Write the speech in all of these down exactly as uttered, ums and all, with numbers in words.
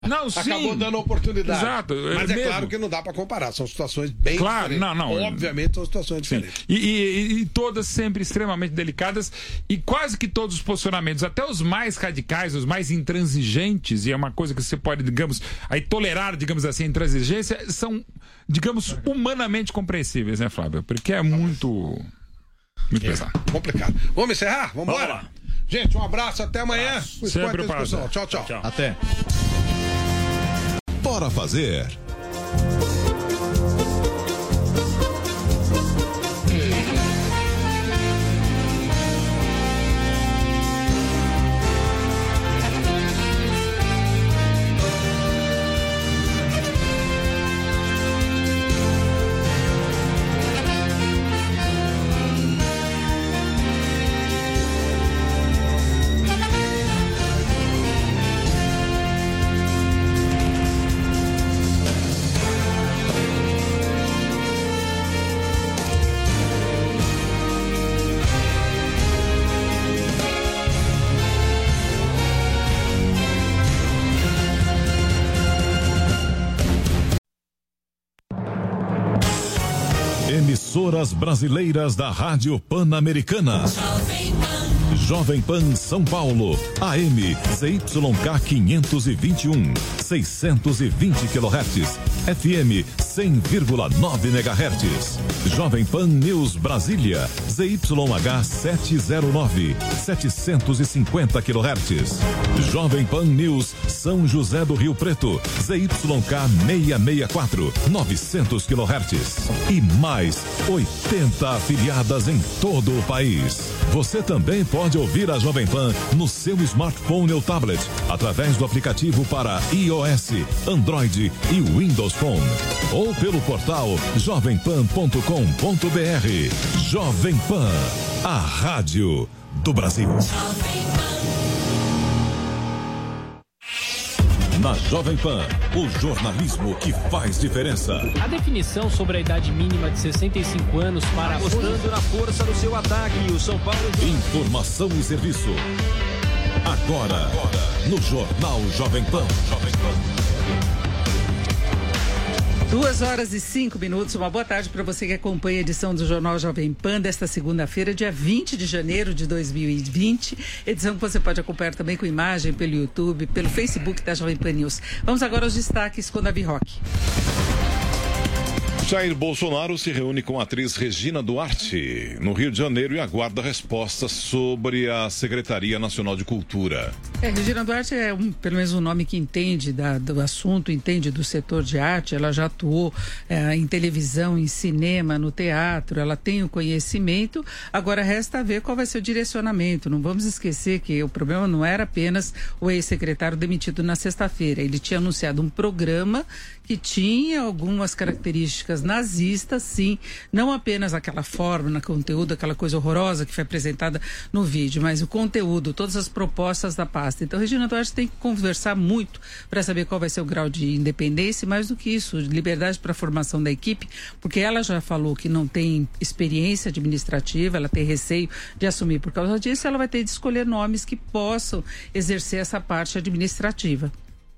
Não, sim. Acabou dando oportunidade. Exato. Mas é mesmo. claro que não dá para comparar, são situações bem claro, diferentes. Não, não. Obviamente são situações sim. diferentes. E, e, e todas sempre extremamente delicadas e quase que todos os posicionamentos, até os mais radicais, os mais intransigentes, e é uma coisa que você pode, digamos, aí tolerar, digamos assim, a intransigência, são, digamos, humanamente compreensíveis, né, Flávio? Porque é muito, muito é, pesado. Complicado. Vamos encerrar? Vamos embora? Gente, um abraço, até amanhã. Sempre um prazer. Tchau, tchau, tchau. Até. Bora fazer. Emissoras brasileiras da Rádio Pan-Americana. Jovem Pan São Paulo, A M Z Y K quinhentos e vinte e um, seiscentos e vinte quilohertz, F M cem vírgula nove megahertz. Jovem Pan News Brasília, Z Y H setecentos e nove, setecentos e cinquenta quilohertz. Jovem Pan News São José do Rio Preto, Z Y K seiscentos e sessenta e quatro, novecentos quilohertz. E mais oitenta afiliadas em todo o país. Você também pode ouvir a Jovem Pan no seu smartphone ou tablet, através do aplicativo para iOS, Android e Windows Phone. Ou pelo portal jovem pan ponto com ponto b r. Jovem Pan, a rádio do Brasil. Na Jovem Pan, o jornalismo que faz diferença. A definição sobre a idade mínima de sessenta e cinco anos para... Apostando na força do seu ataque, o São Paulo... Informação e serviço. Agora, Agora no Jornal Jovem Pan. Jovem Pan. Duas horas e cinco minutos, uma boa tarde para você que acompanha a edição do Jornal Jovem Pan desta segunda-feira, dia vinte de janeiro de dois mil e vinte, edição que você pode acompanhar também com imagem pelo YouTube, pelo Facebook da Jovem Pan News. Vamos agora aos destaques com Davi Roque. Jair Bolsonaro se reúne com a atriz Regina Duarte no Rio de Janeiro e aguarda respostas sobre a Secretaria Nacional de Cultura. É, Regina Duarte é um, pelo menos um nome que entende da, do assunto, entende do setor de arte. Ela já atuou é, em televisão, em cinema, no teatro, ela tem o conhecimento. Agora resta ver qual vai ser o direcionamento. Não vamos esquecer que o problema não era apenas o ex-secretário demitido na sexta-feira. Ele tinha anunciado um programa que tinha algumas características nazistas, sim, não apenas aquela forma, no conteúdo, aquela coisa horrorosa que foi apresentada no vídeo, mas o conteúdo, todas as propostas da pasta. Então, Regina Duarte tem que conversar muito para saber qual vai ser o grau de independência e, mais do que isso, liberdade para a formação da equipe, porque ela já falou que não tem experiência administrativa, ela tem receio de assumir. Por causa disso, ela vai ter de escolher nomes que possam exercer essa parte administrativa.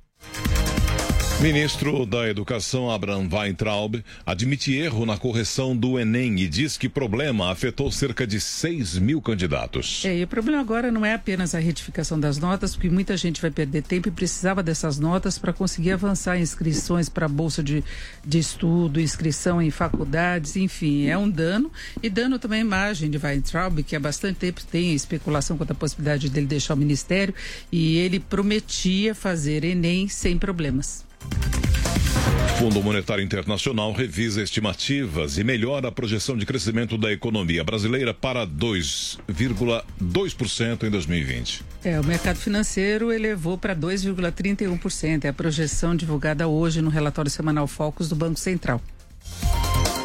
Ministro da Educação, Abraham Weintraub, admite erro na correção do Enem e diz que problema afetou cerca de seis mil candidatos. É, e o problema agora não é apenas a retificação das notas, porque muita gente vai perder tempo e precisava dessas notas para conseguir avançar em inscrições para bolsa de, de estudo, inscrição em faculdades, enfim, é um dano. E dano também à imagem de Weintraub, que há bastante tempo tem especulação quanto à possibilidade dele deixar o ministério, e ele prometia fazer Enem sem problemas. Fundo Monetário Internacional revisa estimativas e melhora a projeção de crescimento da economia brasileira para dois vírgula dois por cento em dois mil e vinte. É, o mercado financeiro elevou para dois vírgula trinta e um por cento. É a projeção divulgada hoje no relatório semanal Focus do Banco Central.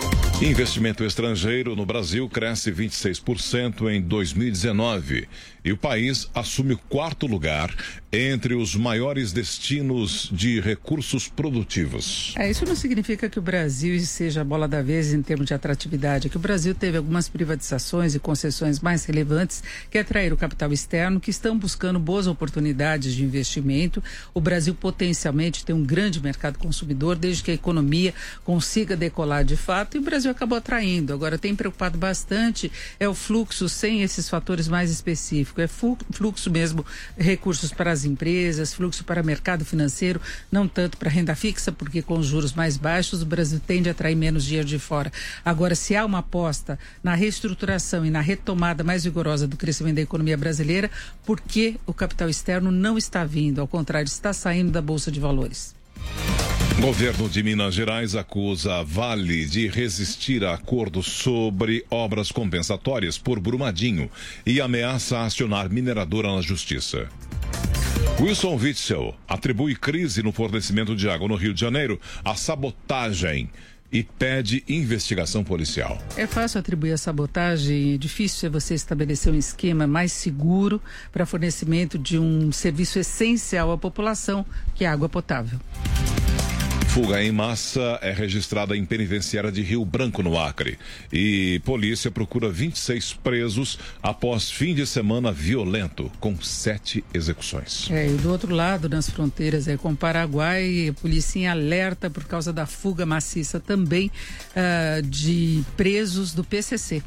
Investimento estrangeiro no Brasil cresce vinte e seis por cento em dois mil e dezenove e o país assume o quarto lugar entre os maiores destinos de recursos produtivos. É, isso não significa que o Brasil seja a bola da vez em termos de atratividade. É que o Brasil teve algumas privatizações e concessões mais relevantes que atraíram o capital externo, que estão buscando boas oportunidades de investimento. O Brasil potencialmente tem um grande mercado consumidor, desde que a economia consiga decolar de fato, e o Brasil acabou atraindo. Agora, tem preocupado bastante é o fluxo sem esses fatores mais específicos. É fluxo mesmo, recursos para as empresas, fluxo para o mercado financeiro, não tanto para renda fixa, porque com os juros mais baixos o Brasil tende a atrair menos dinheiro de fora. Agora, se há uma aposta na reestruturação e na retomada mais vigorosa do crescimento da economia brasileira, por que o capital externo não está vindo? Ao contrário, está saindo da Bolsa de Valores. Governo de Minas Gerais acusa a Vale de resistir a acordo sobre obras compensatórias por Brumadinho e ameaça acionar mineradora na justiça. Wilson Witzel atribui crise no fornecimento de água no Rio de Janeiro à sabotagem e pede investigação policial. É fácil atribuir a sabotagem, é difícil é você estabelecer um esquema mais seguro para fornecimento de um serviço essencial à população, que é a água potável. Fuga em massa é registrada em penitenciária de Rio Branco, no Acre. E polícia procura vinte e seis presos após fim de semana violento, com sete execuções. É, e do outro lado, nas fronteiras é, com o Paraguai, a polícia em alerta por causa da fuga maciça também uh, de presos do P C C.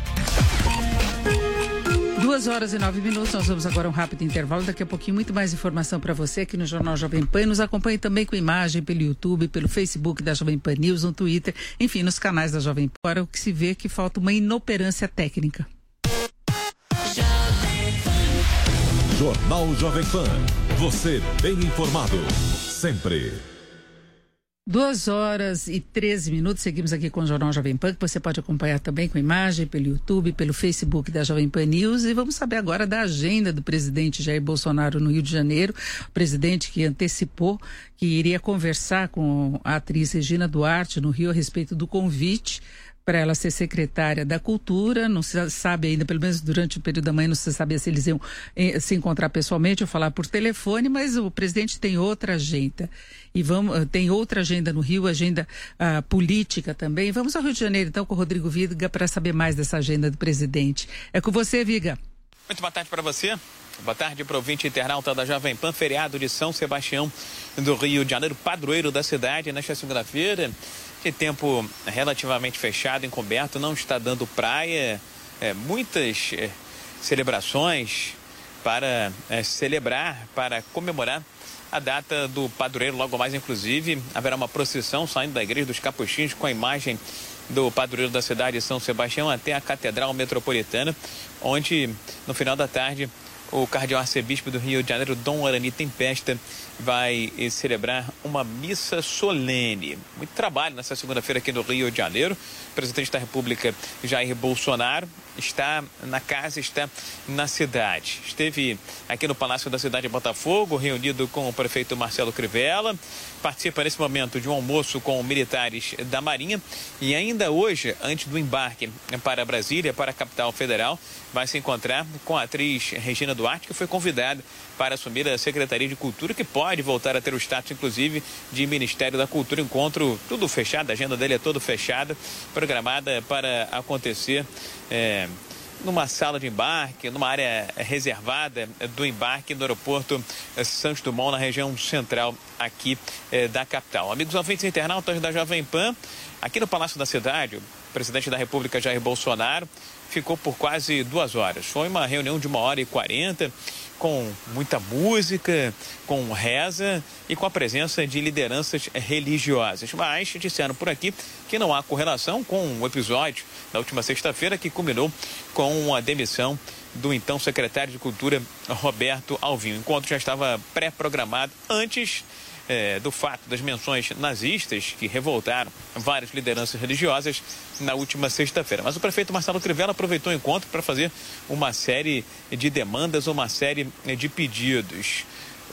Duas horas e nove minutos, nós vamos agora a um rápido intervalo. Daqui a pouquinho, muito mais informação para você aqui no Jornal Jovem Pan. Nos acompanhe também com imagem pelo YouTube, pelo Facebook da Jovem Pan News, no Twitter, enfim, nos canais da Jovem Pan. Para o que se vê que falta uma inoperância técnica. Jornal Jovem Pan. Você bem informado, sempre. Duas horas e treze minutos, seguimos aqui com o Jornal Jovem Pan, que você pode acompanhar também com imagem pelo YouTube, pelo Facebook da Jovem Pan News, e vamos saber agora da agenda do presidente Jair Bolsonaro no Rio de Janeiro, o presidente que antecipou que iria conversar com a atriz Regina Duarte no Rio a respeito do convite para ela ser secretária da Cultura. Não se sabe ainda, pelo menos durante o período da manhã, não se sabia se eles iam eh, se encontrar pessoalmente ou falar por telefone, mas o presidente tem outra agenda. E vamos, tem outra agenda no Rio, agenda ah, política também. Vamos ao Rio de Janeiro, então, com o Rodrigo Viga, para saber mais dessa agenda do presidente. É com você, Viga. Muito boa tarde para você. Boa tarde para o ouvinte internauta da Jovem Pan, feriado de São Sebastião do Rio de Janeiro, padroeiro da cidade, nesta segunda-feira. De tempo relativamente fechado, encoberto, não está dando praia, é, muitas é, celebrações para é, celebrar, para comemorar a data do padroeiro. Logo mais, inclusive, haverá uma procissão saindo da Igreja dos Capuchinhos com a imagem do padroeiro da cidade de São Sebastião até a Catedral Metropolitana, onde, no final da tarde, o cardeal arcebispo do Rio de Janeiro, Dom Arani Tempesta, vai celebrar uma missa solene. Muito trabalho nessa segunda-feira aqui no Rio de Janeiro. O presidente da República, Jair Bolsonaro, está na casa, está na cidade. Esteve aqui no Palácio da Cidade de Botafogo, reunido com o prefeito Marcelo Crivella. Participa nesse momento de um almoço com militares da Marinha. E ainda hoje, antes do embarque para Brasília, para a capital federal, vai se encontrar com a atriz Regina Duarte, que foi convidada para assumir a Secretaria de Cultura, que pode voltar a ter o status, inclusive, de Ministério da Cultura. Encontro tudo fechado, a agenda dele é toda fechada, programada para acontecer é, numa sala de embarque, numa área reservada do embarque no aeroporto Santos Dumont, na região central aqui é, da capital. Amigos ouvintes internautas da Jovem Pan, aqui no Palácio da Cidade, o presidente da República, Jair Bolsonaro, ficou por quase duas horas. Foi uma reunião de uma hora e quarenta, com muita música, com reza e com a presença de lideranças religiosas. Mas disseram por aqui que não há correlação com o episódio da última sexta-feira, que culminou com a demissão do então secretário de Cultura, Roberto Alvim. O encontro já estava pré-programado antes É, do fato das menções nazistas que revoltaram várias lideranças religiosas na última sexta-feira. Mas o prefeito Marcelo Crivella aproveitou o encontro para fazer uma série de demandas, uma série de pedidos.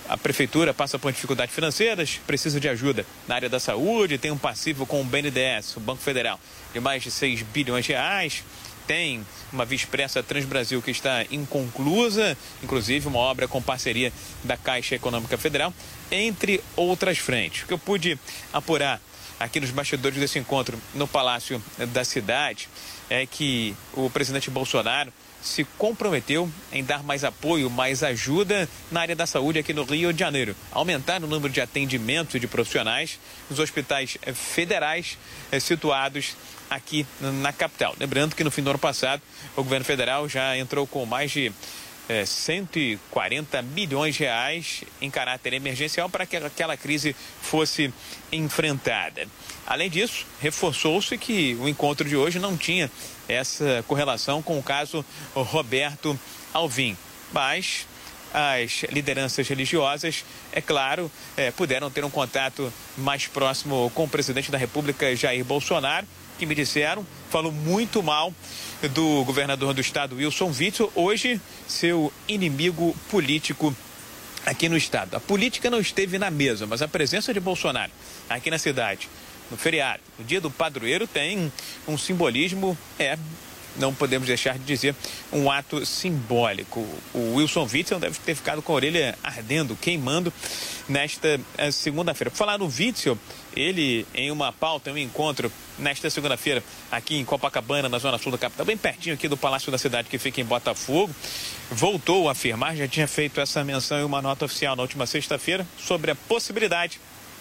a prefeitura passa por dificuldades financeiras, precisa de ajuda na área da saúde, tem um passivo com o B N D E S, o Banco Federal, de mais de seis bilhões de reais. Tem uma Via Expressa Transbrasil que está inconclusa, inclusive uma obra com parceria da Caixa Econômica Federal, entre outras frentes. O que eu pude apurar aqui nos bastidores desse encontro no Palácio da Cidade é que o presidente Bolsonaro se comprometeu em dar mais apoio, mais ajuda na área da saúde aqui no Rio de Janeiro. Aumentar o número de atendimentos de profissionais nos hospitais federais eh, situados aqui na capital. Lembrando que no fim do ano passado, o governo federal já entrou com mais de eh, cento e quarenta milhões de reais em caráter emergencial para que aquela crise fosse enfrentada. Além disso, reforçou-se que o encontro de hoje não tinha essa correlação com o caso Roberto Alvim, mas as lideranças religiosas, é claro, é, puderam ter um contato mais próximo com o presidente da República, Jair Bolsonaro, que me disseram, falou muito mal do governador do estado, Wilson Witzel, hoje seu inimigo político aqui no estado. A política não esteve na mesa, mas a presença de Bolsonaro aqui na cidade, no feriado, no dia do padroeiro, tem um simbolismo, é, não podemos deixar de dizer, um ato simbólico. O Wilson Witzel deve ter ficado com a orelha ardendo, queimando nesta segunda-feira. Por falar no Witzel, ele, em uma pauta, em um encontro nesta segunda-feira, aqui em Copacabana, na zona sul da capital, bem pertinho aqui do Palácio da Cidade, que fica em Botafogo, voltou a afirmar, já tinha feito essa menção em uma nota oficial na última sexta-feira, sobre a possibilidade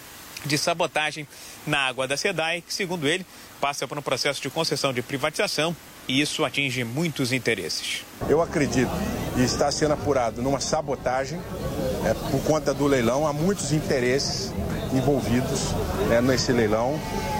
de sabotagem na água da SEDAI, que, segundo ele, passa por um processo de concessão de privatização e isso atinge muitos interesses. Eu acredito que está sendo apurado numa sabotagem é, por conta do leilão. Há muitos interesses envolvidos é, nesse leilão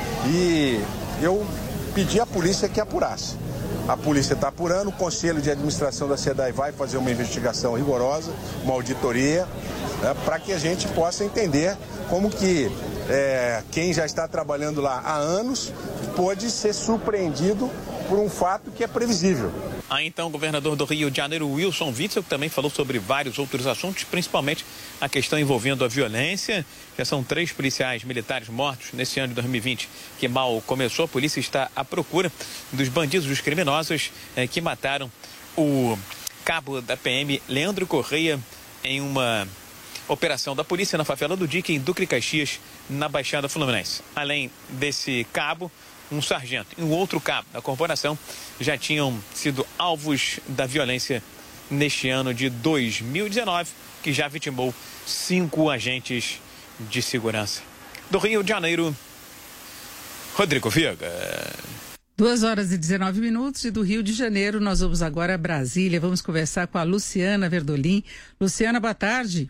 e eu pedi à polícia que apurasse. A polícia está apurando, o Conselho de Administração da SEDAI vai fazer uma investigação rigorosa, uma auditoria, né, para que a gente possa entender como que é, quem já está trabalhando lá há anos pode ser surpreendido por um fato que é previsível. Há então o governador do Rio de Janeiro, Wilson Witzel, que também falou sobre vários outros assuntos, principalmente a questão envolvendo a violência. Já são três policiais militares mortos nesse ano de dois mil e vinte, que mal começou. A polícia está à procura dos bandidos, dos criminosos eh, que mataram o cabo da P M, Leandro Correia, em uma operação da polícia na favela do Dique, em Duque de Caxias, na Baixada Fluminense. Além desse cabo, um sargento e um outro cabo da corporação já tinham sido alvos da violência neste ano de dois mil e dezenove, que já vitimou cinco agentes de segurança. Do Rio de Janeiro, Rodrigo Viega. duas horas e dezenove minutos e do Rio de Janeiro nós vamos agora a Brasília. Vamos conversar com a Luciana Verdolim. Luciana, boa tarde.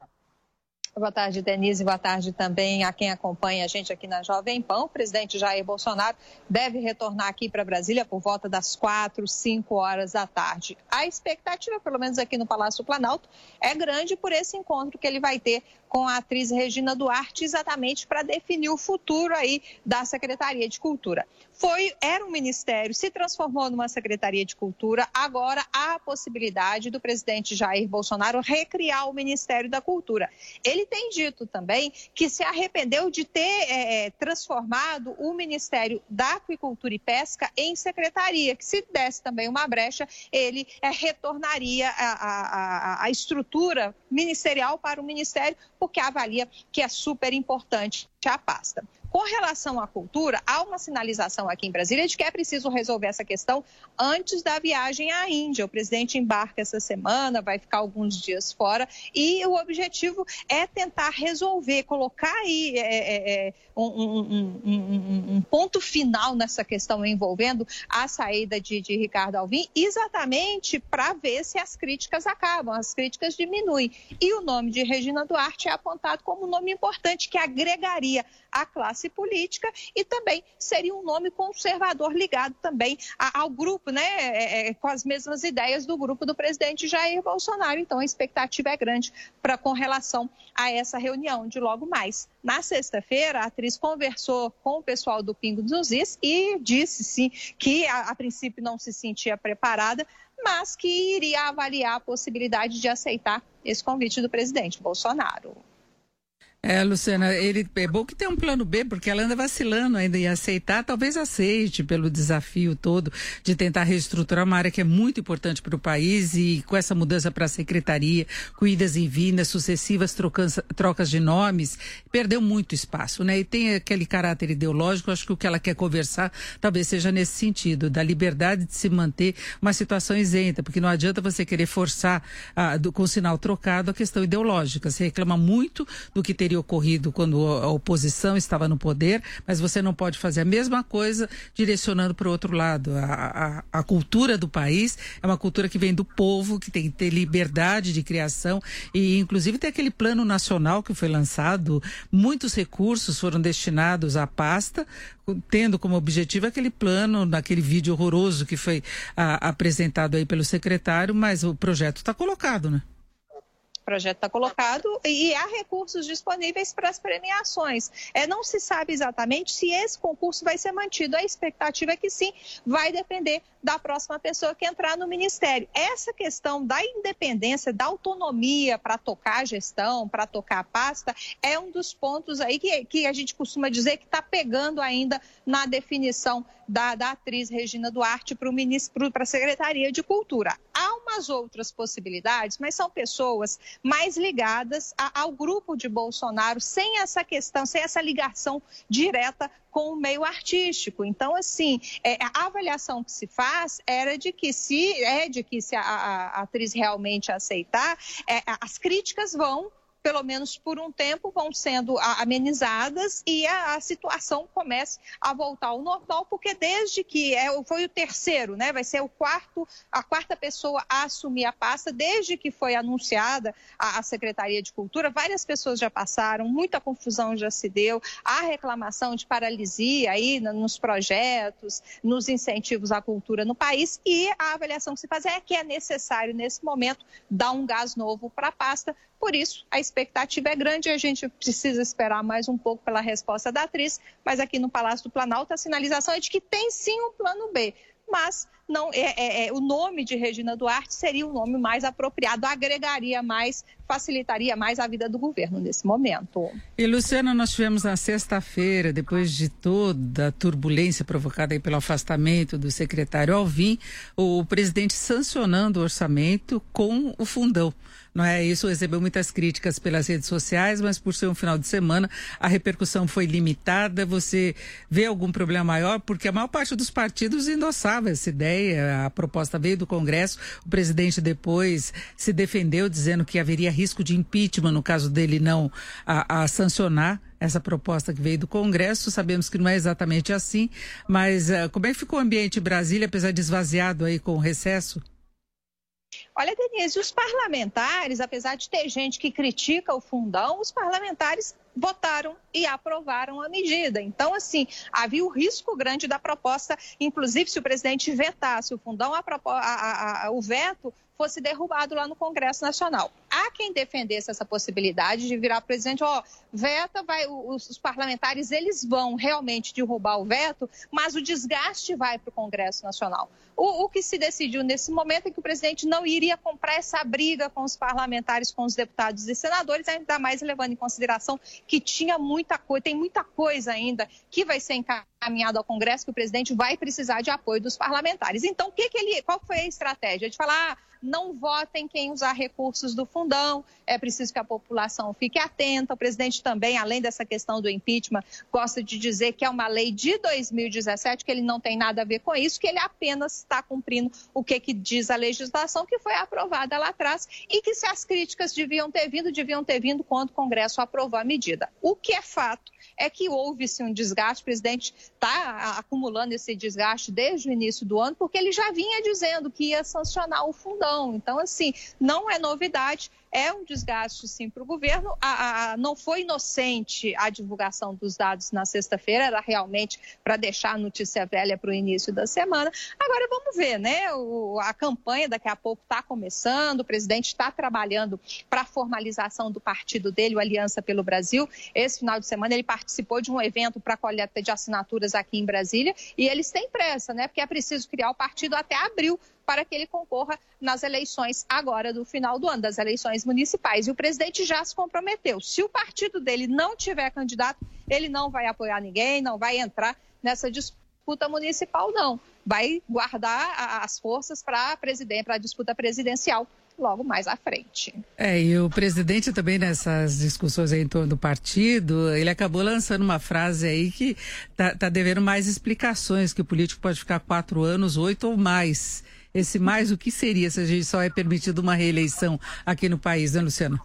Boa tarde, Denise. Boa tarde também a quem acompanha a gente aqui na Jovem Pan. O presidente Jair Bolsonaro deve retornar aqui para Brasília por volta das quatro, cinco horas da tarde. A expectativa, pelo menos aqui no Palácio Planalto, é grande por esse encontro que ele vai ter com a atriz Regina Duarte, exatamente para definir o futuro aí da Secretaria de Cultura. Foi, era um ministério, se transformou numa Secretaria de Cultura, agora há a possibilidade do presidente Jair Bolsonaro recriar o Ministério da Cultura. Ele tem dito também que se arrependeu de ter é, transformado o Ministério da Aquicultura e Pesca em secretaria, que se desse também uma brecha, ele é, retornaria a, a, a estrutura ministerial para o Ministério, porque avalia que é super importante a pasta. Com relação à cultura, há uma sinalização aqui em Brasília de que é preciso resolver essa questão antes da viagem à Índia. O presidente embarca essa semana, vai ficar alguns dias fora e o objetivo é tentar resolver, colocar aí é, é, um, um, um, um ponto final nessa questão envolvendo a saída de, de Ricardo Alvim, exatamente para ver se as críticas acabam, as críticas diminuem. E o nome de Regina Duarte é apontado como um nome importante que agregaria a classe política e também seria um nome conservador ligado também a, ao grupo, né, é, é, com as mesmas ideias do grupo do presidente Jair Bolsonaro. Então a expectativa é grande pra, com relação a essa reunião de logo mais. Na sexta-feira, a atriz conversou com o pessoal do Pingo dos Is e disse sim que a, a princípio não se sentia preparada, mas que iria avaliar a possibilidade de aceitar esse convite do presidente Bolsonaro. É, Luciana, ele, é bom que tem um plano B, porque ela anda vacilando ainda em aceitar, talvez aceite pelo desafio todo de tentar reestruturar uma área que é muito importante para o país e com essa mudança para a secretaria, com idas e vindas, sucessivas trocas, trocas de nomes, perdeu muito espaço, né? E tem aquele caráter ideológico, acho que o que ela quer conversar talvez seja nesse sentido, da liberdade de se manter uma situação isenta, porque não adianta você querer forçar ah, do, com o sinal trocado a questão ideológica. Você reclama muito do que teria ocorrido quando a oposição estava no poder, mas você não pode fazer a mesma coisa direcionando para o outro lado. A, a, a cultura do país é uma cultura que vem do povo, que tem que ter liberdade de criação e inclusive tem aquele plano nacional que foi lançado, muitos recursos foram destinados à pasta, tendo como objetivo aquele plano, naquele vídeo horroroso que foi a, apresentado aí pelo secretário, mas o projeto está colocado, né? O projeto está colocado e há recursos disponíveis para as premiações. É, não se sabe exatamente se esse concurso vai ser mantido. A expectativa é que sim, vai depender da próxima pessoa que entrar no Ministério. Essa questão da independência, da autonomia para tocar a gestão, para tocar a pasta, é um dos pontos aí que, que a gente costuma dizer que está pegando ainda na definição da, da atriz Regina Duarte para a Secretaria de Cultura. Há umas outras possibilidades, mas são pessoas mais ligadas a, ao grupo de Bolsonaro, sem essa questão, sem essa ligação direta com o meio artístico. Então, assim, é, a avaliação que se faz era de que se é de que se a, a, a atriz realmente aceitar, é, as críticas vão, pelo menos por um tempo, vão sendo amenizadas e a, a situação comece a voltar ao normal, porque desde que é, foi o terceiro, né, vai ser o quarto, a quarta pessoa a assumir a pasta, desde que foi anunciada a, a Secretaria de Cultura, várias pessoas já passaram, muita confusão já se deu, há reclamação de paralisia aí nos projetos, nos incentivos à cultura no país, e a avaliação que se faz é que é necessário, nesse momento, dar um gás novo para a pasta. Por isso, a expectativa é grande e a gente precisa esperar mais um pouco pela resposta da atriz, mas aqui no Palácio do Planalto a sinalização é de que tem sim um plano B, mas não, é, é, é, o nome de Regina Duarte seria o nome mais apropriado, agregaria mais, facilitaria mais a vida do governo nesse momento. E, Luciana, nós tivemos na sexta-feira, depois de toda a turbulência provocada aí pelo afastamento do secretário Alvim, o presidente sancionando o orçamento com o fundão. Não é isso, recebeu muitas críticas pelas redes sociais, mas por ser um final de semana, a repercussão foi limitada. Você vê algum problema maior? Porque a maior parte dos partidos endossava essa ideia, a proposta veio do Congresso, o presidente depois se defendeu dizendo que haveria risco de impeachment no caso dele não a, a sancionar essa proposta que veio do Congresso. Sabemos que não é exatamente assim, mas uh, como é que ficou o ambiente em Brasília, apesar de esvaziado aí com o recesso? Olha, Denise, os parlamentares, apesar de ter gente que critica o fundão, os parlamentares votaram e aprovaram a medida. Então, assim, havia o risco grande da proposta, inclusive se o presidente vetasse o fundão, a, a, a, o veto fosse derrubado lá no Congresso Nacional. Há quem defendesse essa possibilidade de virar presidente, ó, veta, vai, os, os parlamentares, eles vão realmente derrubar o veto, mas o desgaste vai para o Congresso Nacional. O, o que se decidiu nesse momento é que o presidente não iria comprar essa briga com os parlamentares, com os deputados e senadores, ainda mais levando em consideração que tinha muita coisa, tem muita coisa ainda que vai ser encaminhada ao Congresso, que o presidente vai precisar de apoio dos parlamentares. Então, o que que ele, qual foi a estratégia? De falar, ah, não votem quem usar recursos do fundão, é preciso que a população fique atenta. O presidente também, além dessa questão do impeachment, gosta de dizer que é uma lei de dois mil e dezessete, que ele não tem nada a ver com isso, que ele apenas está cumprindo o que, que diz a legislação que foi aprovada lá atrás e que se as críticas deviam ter vindo, deviam ter vindo quando o Congresso aprovou a medida. O que é fato é que houve-se um desgaste, o presidente está acumulando esse desgaste desde o início do ano, porque ele já vinha dizendo que ia sancionar o fundão. Então, assim, não é novidade. É um desgaste, sim, para o governo. A, a, não foi inocente a divulgação dos dados na sexta-feira, era realmente para deixar a notícia velha para o início da semana. Agora vamos ver, né? O, a campanha daqui a pouco está começando, o presidente está trabalhando para a formalização do partido dele, o Aliança pelo Brasil. Esse final de semana ele participou de um evento para coleta de assinaturas candidaturas aqui em Brasília e eles têm pressa, né? Porque é preciso criar o partido até abril para que ele concorra nas eleições agora do final do ano, das eleições municipais. E o presidente já se comprometeu. Se o partido dele não tiver candidato, ele não vai apoiar ninguém, não vai entrar nessa disputa municipal, não. Vai guardar as forças para a presidência, para a disputa presidencial logo mais à frente. É, e o presidente também nessas discussões aí em torno do partido, ele acabou lançando uma frase aí que tá, tá devendo mais explicações, que o político pode ficar quatro anos, oito ou mais. Esse mais o que seria se a gente só é permitido uma reeleição aqui no país, né, Luciano?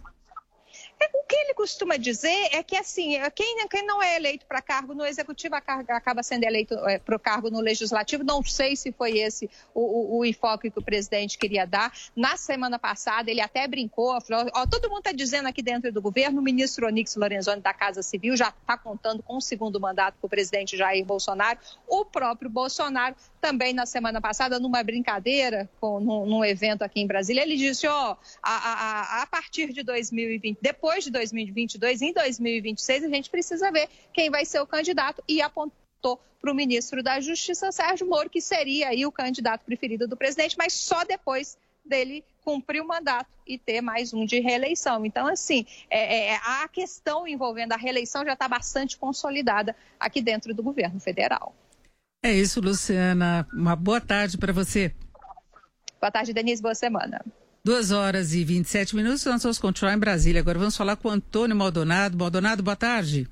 O que ele costuma dizer é que, assim, quem, quem não é eleito para cargo no executivo acaba sendo eleito é, para o cargo no legislativo. Não sei se foi esse o, o, o enfoque que o presidente queria dar. Na semana passada, ele até brincou, falou, ó, todo mundo está dizendo aqui dentro do governo, o ministro Onyx Lorenzoni da Casa Civil já está contando com o segundo mandato para o presidente Jair Bolsonaro. O próprio Bolsonaro também na semana passada, numa brincadeira, com, num, num evento aqui em Brasília, ele disse, ó, a, a, a partir de dois mil e vinte, depois de dois mil e vinte e dois, em dois mil e vinte e seis, a gente precisa ver quem vai ser o candidato e apontou para o ministro da Justiça, Sérgio Moro, que seria aí o candidato preferido do presidente, mas só depois dele cumprir o mandato e ter mais um de reeleição. Então, assim, é, é, a questão envolvendo a reeleição já está bastante consolidada aqui dentro do governo federal. É isso, Luciana. Uma boa tarde para você. Boa tarde, Denise. Boa semana. Duas horas e vinte e sete minutos, nós vamos continuar em Brasília. Agora vamos falar com o Antônio Maldonado. Maldonado, boa tarde.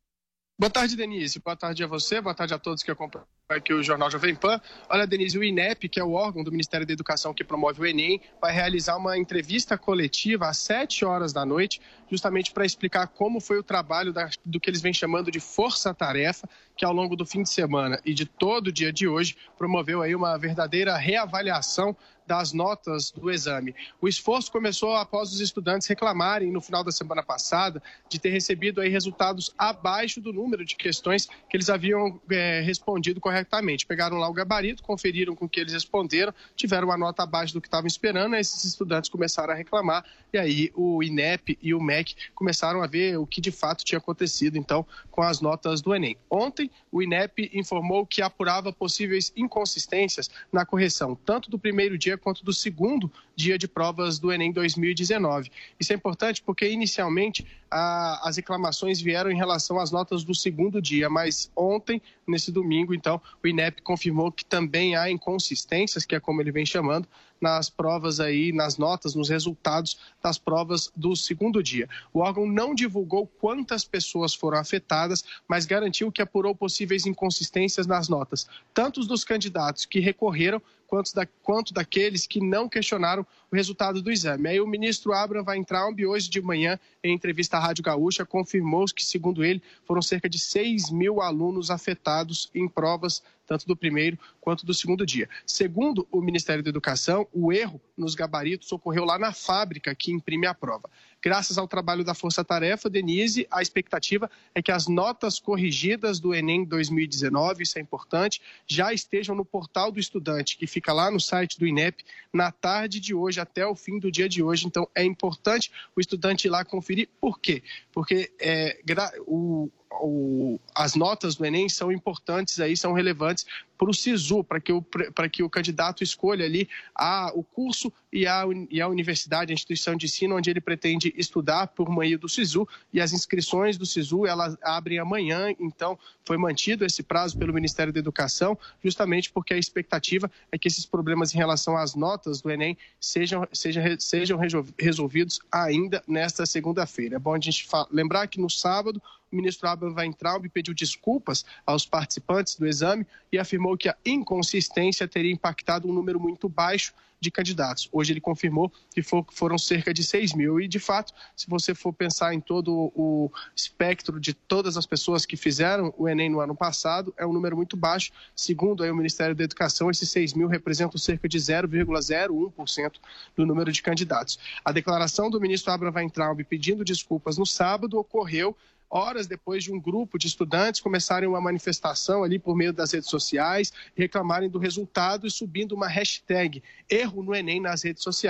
Boa tarde, Denise. Boa tarde a você, boa tarde a todos que acompanham aqui o Jornal Jovem Pan. Olha, Denise, o INEP, que é o órgão do Ministério da Educação que promove o Enem, vai realizar uma entrevista coletiva às sete horas da noite, justamente para explicar como foi o trabalho da, do que eles vêm chamando de força-tarefa, que ao longo do fim de semana e de todo o dia de hoje promoveu aí uma verdadeira reavaliação das notas do exame. O esforço começou após os estudantes reclamarem no final da semana passada de ter recebido aí resultados abaixo do número de questões que eles haviam é, respondido corretamente. Pegaram lá o gabarito, conferiram com o que eles responderam, tiveram uma nota abaixo do que estavam esperando, aí esses estudantes começaram a reclamar e aí o INEP e o M E C começaram a ver o que de fato tinha acontecido então com as notas do Enem. Ontem, o INEP informou que apurava possíveis inconsistências na correção, tanto do primeiro dia quanto do segundo dia de provas do Enem dois mil e dezenove. Isso é importante porque, inicialmente, a, as reclamações vieram em relação às notas do segundo dia, mas ontem, nesse domingo, então, o INEP confirmou que também há inconsistências, que é como ele vem chamando, nas provas aí, nas notas, nos resultados das provas do segundo dia. O órgão não divulgou quantas pessoas foram afetadas, mas garantiu que apurou possíveis inconsistências nas notas, tanto dos candidatos que recorreram, quanto, da, quanto daqueles que não questionaram o resultado do exame. Aí o ministro Abraham Weintraub, hoje de manhã, em entrevista à Rádio Gaúcha, confirmou que, segundo ele, foram cerca de seis mil alunos afetados em provas, tanto do primeiro quanto do segundo dia. Segundo o Ministério da Educação, o erro nos gabaritos ocorreu lá na fábrica que imprime a prova. Graças ao trabalho da Força Tarefa, Denise, a expectativa é que as notas corrigidas do Enem dois mil e dezenove, isso é importante, já estejam no portal do estudante, que fica lá no site do INEP, na tarde de hoje, até o fim do dia de hoje. Então, é importante o estudante ir lá conferir. Por quê? Porque é, o... O, as notas do Enem são importantes, aí, são relevantes para o SISU, para que o, para que o candidato escolha ali a, o curso e a, e a universidade, a instituição de ensino onde ele pretende estudar por meio do SISU, e as inscrições do SISU elas abrem amanhã, então foi mantido esse prazo pelo Ministério da Educação, justamente porque a expectativa é que esses problemas em relação às notas do Enem sejam, sejam, sejam resolvidos ainda nesta segunda-feira. É bom a gente lembrar que no sábado o ministro Abraham Weintraub pediu desculpas aos participantes do exame e afirmou que a inconsistência teria impactado um número muito baixo de candidatos. Hoje ele confirmou que for, foram cerca de seis mil e, de fato, se você for pensar em todo o espectro de todas as pessoas que fizeram o Enem no ano passado, é um número muito baixo. Segundo aí o Ministério da Educação, esses seis mil representam cerca de zero vírgula zero um por cento do número de candidatos. A declaração do ministro Abraham Weintraub pedindo desculpas no sábado ocorreu horas depois de um grupo de estudantes começarem uma manifestação ali por meio das redes sociais, reclamarem do resultado e subindo uma hashtag erro no Enem nas redes sociais,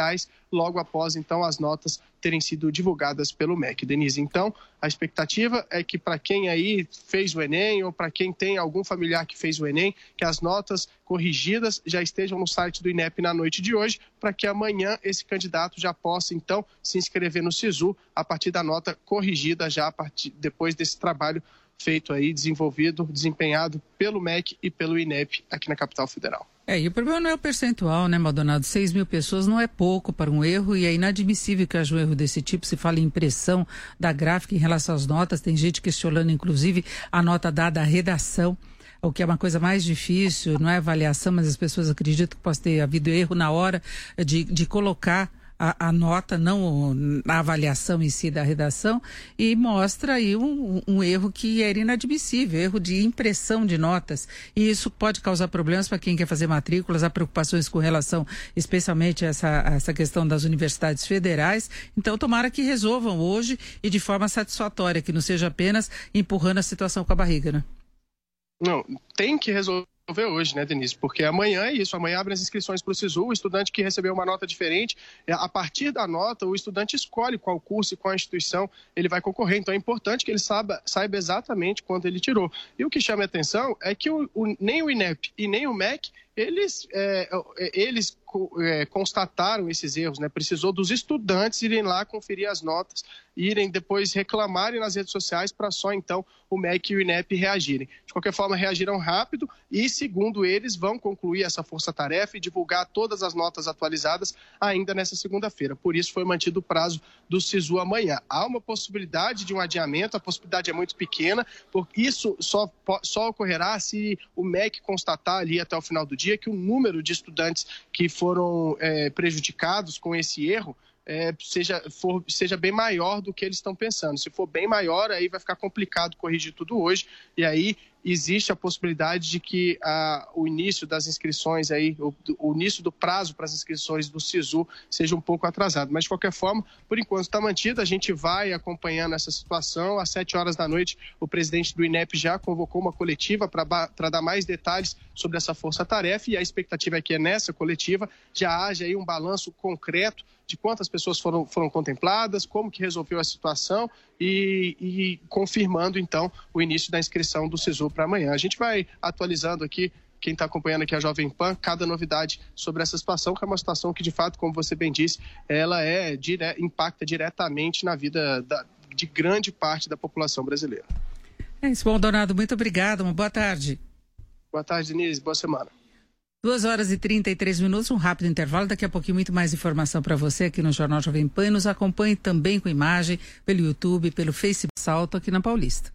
logo após, então, as notas terem sido divulgadas pelo M E C. Denise, então, a expectativa é que para quem aí fez o Enem ou para quem tem algum familiar que fez o Enem, que as notas corrigidas já estejam no site do I N E P na noite de hoje, para que amanhã esse candidato já possa, então, se inscrever no SISU a partir da nota corrigida já a partir, depois desse trabalho feito aí, desenvolvido, desempenhado pelo M E C e pelo I N E P aqui na capital federal. É, e o problema não é o percentual, né, Maldonado? seis mil pessoas não é pouco para um erro e é inadmissível que haja um erro desse tipo. Se fala em impressão da gráfica em relação às notas, tem gente questionando, inclusive, a nota dada à redação, o que é uma coisa mais difícil, não é avaliação, mas as pessoas acreditam que possa ter havido erro na hora de, de colocar A, a nota, não a avaliação em si da redação, e mostra aí um, um erro que era inadmissível, erro de impressão de notas, e isso pode causar problemas para quem quer fazer matrículas, há preocupações com relação especialmente a essa, a essa questão das universidades federais. Então tomara que resolvam hoje e de forma satisfatória, que não seja apenas empurrando a situação com a barriga, né? Não, tem que resolver hoje, né, Denise? Porque amanhã é isso, amanhã abrem as inscrições para o SISU, o estudante que recebeu uma nota diferente, a partir da nota, o estudante escolhe qual curso e qual instituição ele vai concorrer, então é importante que ele saiba, saiba exatamente quanto ele tirou. E o que chama a atenção é que o, o, nem o I N E P e nem o M E C, eles, é, eles é, constataram esses erros, né? Precisou dos estudantes irem lá conferir as notas, irem depois reclamarem nas redes sociais para só então o M E C e o I N E P reagirem. De qualquer forma, reagiram rápido e, segundo eles, vão concluir essa força-tarefa e divulgar todas as notas atualizadas ainda nessa segunda-feira. Por isso foi mantido o prazo do SISU amanhã. Há uma possibilidade de um adiamento, a possibilidade é muito pequena, porque isso só, só ocorrerá se o M E C constatar ali até o final do dia que o número de estudantes que foram é, prejudicados com esse erro É, seja, for, seja bem maior do que eles estão pensando. Se for bem maior, aí vai ficar complicado corrigir tudo hoje, e aí existe a possibilidade de que a, o início das inscrições, aí, o, o início do prazo para as inscrições do SISU seja um pouco atrasado. Mas, de qualquer forma, por enquanto está mantida, a gente vai acompanhando essa situação. Às sete horas da noite, o presidente do I N E P já convocou uma coletiva para dar mais detalhes sobre essa força-tarefa, e a expectativa é que nessa coletiva já haja aí um balanço concreto de quantas pessoas foram, foram contempladas, como que resolveu a situação e, e confirmando, então, o início da inscrição do SISU para amanhã. A gente vai atualizando aqui, quem está acompanhando aqui a Jovem Pan, cada novidade sobre essa situação, que é uma situação que, de fato, como você bem disse, ela é, dire... impacta diretamente na vida da, de grande parte da população brasileira. É isso, Maldonado, muito obrigado, uma boa tarde. Boa tarde, Denise, boa semana. duas horas e trinta e três minutos, um rápido intervalo. Daqui a pouquinho muito mais informação para você aqui no Jornal Jovem Pan. E nos acompanhe também com imagem pelo YouTube, pelo Facebook Salto aqui na Paulista.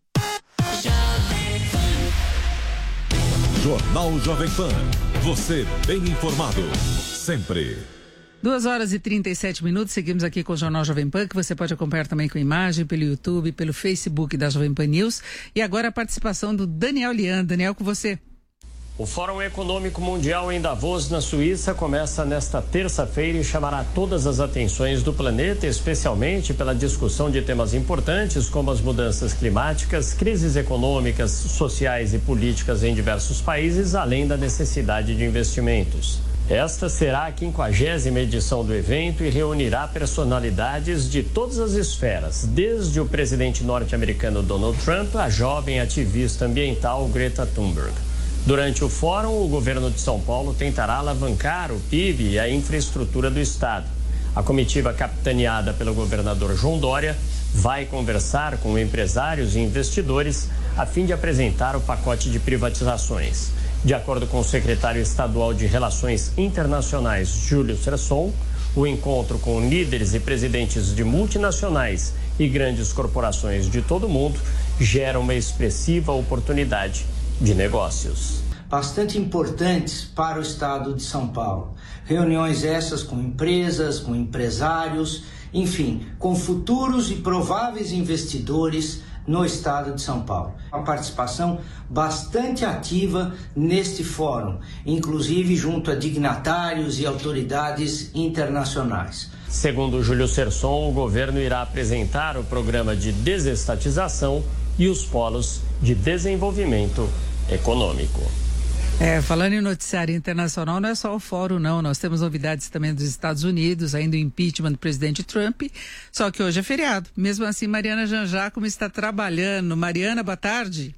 Jornal Jovem Pan. Você bem informado. Sempre. duas horas e trinta e sete minutos, seguimos aqui com o Jornal Jovem Pan, que você pode acompanhar também com imagem pelo YouTube, pelo Facebook da Jovem Pan News. E agora a participação do Daniel Lian. Daniel, com você. O Fórum Econômico Mundial em Davos, na Suíça, começa nesta terça-feira e chamará todas as atenções do planeta, especialmente pela discussão de temas importantes como as mudanças climáticas, crises econômicas, sociais e políticas em diversos países, além da necessidade de investimentos. Esta será a quinquagésima edição do evento e reunirá personalidades de todas as esferas, desde o presidente norte-americano Donald Trump à jovem ativista ambiental Greta Thunberg. Durante o fórum, o governo de São Paulo tentará alavancar o P I B e a infraestrutura do estado. A comitiva capitaneada pelo governador João Dória vai conversar com empresários e investidores a fim de apresentar o pacote de privatizações. De acordo com o secretário estadual de Relações Internacionais, Júlio Serson, o encontro com líderes e presidentes de multinacionais e grandes corporações de todo o mundo gera uma expressiva oportunidade de negócios. Bastante importantes para o estado de São Paulo. Reuniões essas com empresas, com empresários, enfim, com futuros e prováveis investidores no estado de São Paulo. Uma participação bastante ativa neste fórum, inclusive junto a dignatários e autoridades internacionais. Segundo Júlio Serson, o governo irá apresentar o programa de desestatização e os polos de desenvolvimento econômico. É, falando em noticiário internacional, não é só o fórum, não. Nós temos novidades também dos Estados Unidos, ainda o impeachment do presidente Trump, só que hoje é feriado. Mesmo assim, Mariana Janjacomo está trabalhando. Mariana, boa tarde.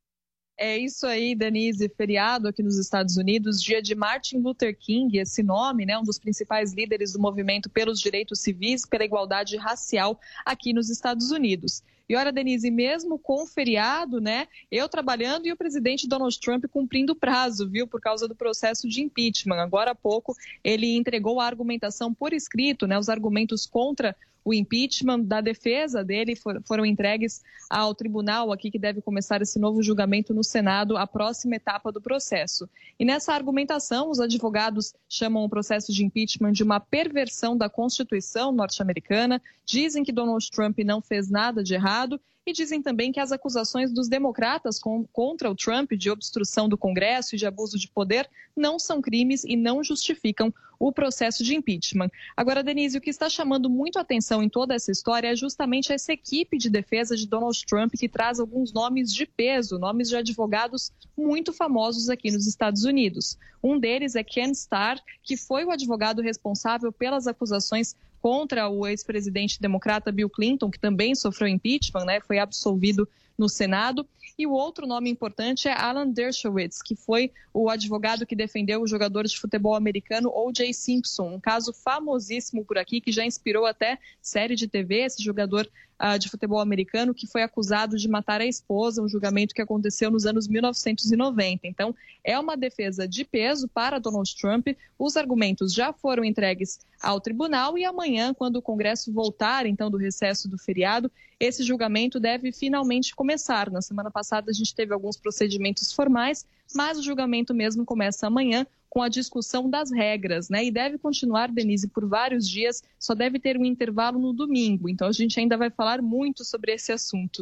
É isso aí, Denise, feriado aqui nos Estados Unidos, dia de Martin Luther King, esse nome, né, um dos principais líderes do movimento pelos direitos civis e pela igualdade racial aqui nos Estados Unidos. E olha, Denise, mesmo com o feriado, né, eu trabalhando e o presidente Donald Trump cumprindo o prazo, viu, por causa do processo de impeachment. Agora há pouco ele entregou a argumentação por escrito, né, os argumentos contra o impeachment da defesa dele for, foram entregues ao tribunal aqui que deve começar esse novo julgamento no Senado, a próxima etapa do processo. E nessa argumentação, os advogados chamam o processo de impeachment de uma perversão da Constituição norte-americana, dizem que Donald Trump não fez nada de errado e dizem também que as acusações dos democratas com, contra o Trump de obstrução do Congresso e de abuso de poder não são crimes e não justificam o processo de impeachment. Agora, Denise, o que está chamando muito a atenção em toda essa história é justamente essa equipe de defesa de Donald Trump que traz alguns nomes de peso, nomes de advogados muito famosos aqui nos Estados Unidos. Um deles é Ken Starr, que foi o advogado responsável pelas acusações contra o ex-presidente democrata Bill Clinton, que também sofreu impeachment, né, foi absolvido no Senado. E o outro nome importante é Alan Dershowitz, que foi o advogado que defendeu o jogador de futebol americano O J Simpson, um caso famosíssimo por aqui, que já inspirou até série de T V, esse jogador uh, de futebol americano que foi acusado de matar a esposa, um julgamento que aconteceu nos anos mil novecentos e noventa. Então, é uma defesa de peso para Donald Trump. Os argumentos já foram entregues ao tribunal e amanhã, quando o Congresso voltar, então, do recesso do feriado, esse julgamento deve finalmente começar. Na semana passada, a gente teve alguns procedimentos formais, mas o julgamento mesmo começa amanhã com a discussão das regras, né? E deve continuar, Denise, por vários dias, só deve ter um intervalo no domingo. Então, a gente ainda vai falar muito sobre esse assunto.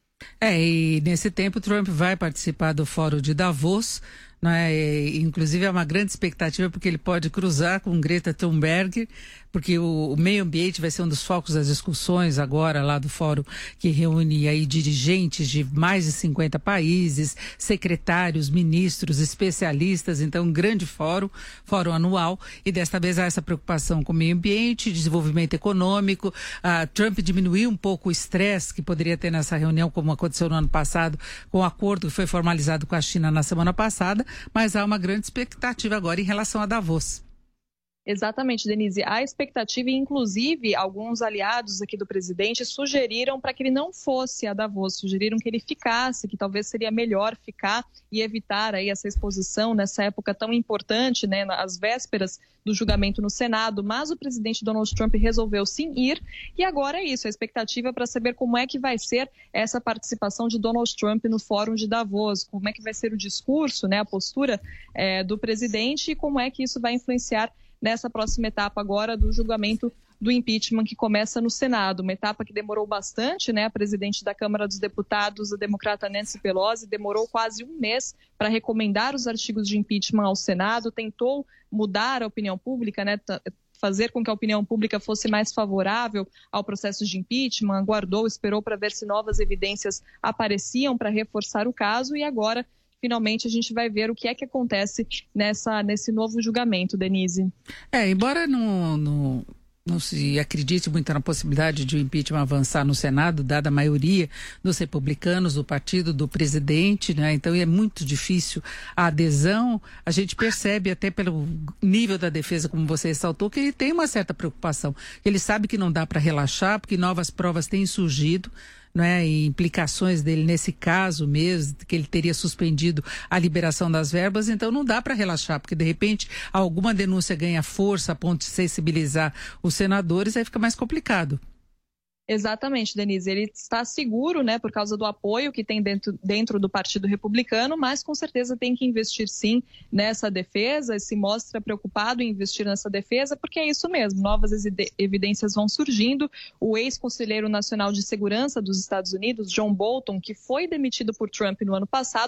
É, e nesse tempo, Trump vai participar do Fórum de Davos, né? E, inclusive, é uma grande expectativa porque ele pode cruzar com Greta Thunberg, porque o, o meio ambiente vai ser um dos focos das discussões agora lá do fórum, que reúne aí dirigentes de mais de cinquenta países, secretários, ministros, especialistas. Então, um grande fórum, fórum anual, e desta vez há essa preocupação com o meio ambiente, desenvolvimento econômico. Ah, Trump diminuiu um pouco o estresse que poderia ter nessa reunião, como aconteceu no ano passado, com o acordo que foi formalizado com a China na semana passada, mas há uma grande expectativa agora em relação a Davos. Exatamente, Denise. A expectativa, inclusive, alguns aliados aqui do presidente sugeriram para que ele não fosse a Davos, sugeriram que ele ficasse, que talvez seria melhor ficar e evitar aí essa exposição nessa época tão importante, né, às vésperas do julgamento no Senado, mas o presidente Donald Trump resolveu sim ir, e agora é isso, a expectativa para saber como é que vai ser essa participação de Donald Trump no Fórum de Davos, como é que vai ser o discurso, né, a postura é, do presidente e como é que isso vai influenciar nessa próxima etapa agora do julgamento do impeachment que começa no Senado, uma etapa que demorou bastante, né? A presidente da Câmara dos Deputados, a democrata Nancy Pelosi, demorou quase um mês para recomendar os artigos de impeachment ao Senado, tentou mudar a opinião pública, né? Fazer com que a opinião pública fosse mais favorável ao processo de impeachment, aguardou, esperou para ver se novas evidências apareciam para reforçar o caso e agora finalmente a gente vai ver o que é que acontece nessa, nesse novo julgamento, Denise. É, embora não, não, não se acredite muito na possibilidade de o impeachment avançar no Senado, dada a maioria dos republicanos, do partido do presidente, né? Então é muito difícil a adesão. A gente percebe até pelo nível da defesa, como você ressaltou, que ele tem uma certa preocupação. Ele sabe que não dá para relaxar, porque novas provas têm surgido, né, e implicações dele nesse caso mesmo, que ele teria suspendido a liberação das verbas, então não dá para relaxar, porque de repente alguma denúncia ganha força a ponto de sensibilizar os senadores, aí fica mais complicado. Exatamente, Denise. Ele está seguro, né, por causa do apoio que tem dentro, dentro do Partido Republicano, mas com certeza tem que investir sim nessa defesa, se mostra preocupado em investir nessa defesa, porque é isso mesmo, novas evidências vão surgindo. O ex-conselheiro nacional de segurança dos Estados Unidos, John Bolton, que foi demitido por Trump no ano passado,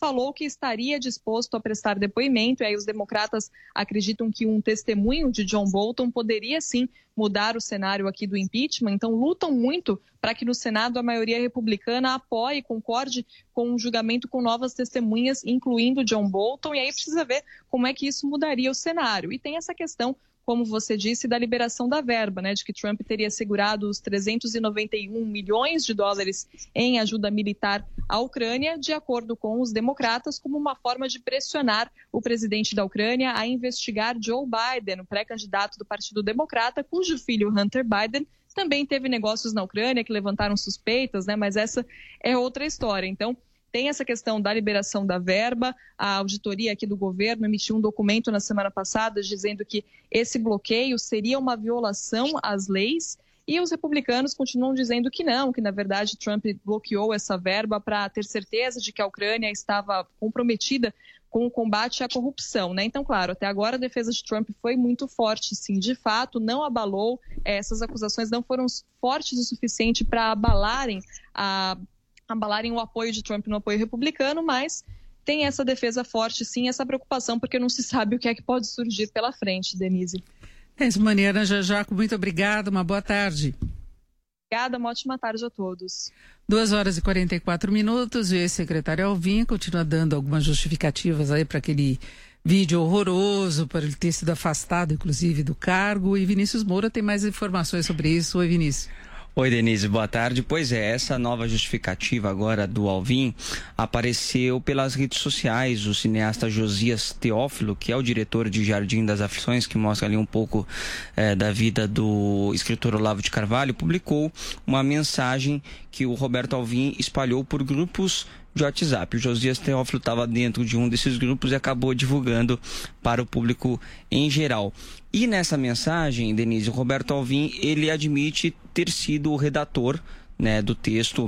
falou que estaria disposto a prestar depoimento, e aí os democratas acreditam que um testemunho de John Bolton poderia sim mudar o cenário aqui do impeachment, então lutam muito para que no Senado a maioria republicana apoie e concorde com um julgamento com novas testemunhas, incluindo John Bolton, e aí precisa ver como é que isso mudaria o cenário. E tem essa questão, como você disse, da liberação da verba, né, de que Trump teria segurado os trezentos e noventa e um milhões de dólares em ajuda militar à Ucrânia, de acordo com os democratas, como uma forma de pressionar o presidente da Ucrânia a investigar Joe Biden, o pré-candidato do Partido Democrata, cujo filho Hunter Biden também teve negócios na Ucrânia que levantaram suspeitas, né, mas essa é outra história. Então, tem essa questão da liberação da verba. A auditoria aqui do governo emitiu um documento na semana passada dizendo que esse bloqueio seria uma violação às leis, e os republicanos continuam dizendo que não, que na verdade Trump bloqueou essa verba para ter certeza de que a Ucrânia estava comprometida com o combate à corrupção, né? Então, claro, até agora a defesa de Trump foi muito forte, sim, de fato, não abalou, essas acusações não foram fortes o suficiente para abalarem a abalarem o apoio de Trump no apoio republicano, mas tem essa defesa forte, sim, essa preocupação, porque não se sabe o que é que pode surgir pela frente, Denise. É isso, Mariana Jajaco, muito obrigada, uma boa tarde. Obrigada, uma ótima tarde a todos. Duas horas e quarenta e quatro minutos, e o ex-secretário Alvim continua dando algumas justificativas aí para aquele vídeo horroroso, para ele ter sido afastado, inclusive, do cargo, e Vinícius Moura tem mais informações sobre isso. Oi, Vinícius. Oi, Denise, boa tarde. Pois é, essa nova justificativa agora do Alvim apareceu pelas redes sociais. O cineasta Josias Teófilo, que é o diretor de Jardim das Aflições, que mostra ali um pouco é, da vida do escritor Olavo de Carvalho, publicou uma mensagem que o Roberto Alvim espalhou por grupos de WhatsApp. O Josias Teófilo estava dentro de um desses grupos e acabou divulgando para o público em geral. E nessa mensagem, Denise, o Roberto Alvim, ele admite ter sido o redator, né, do texto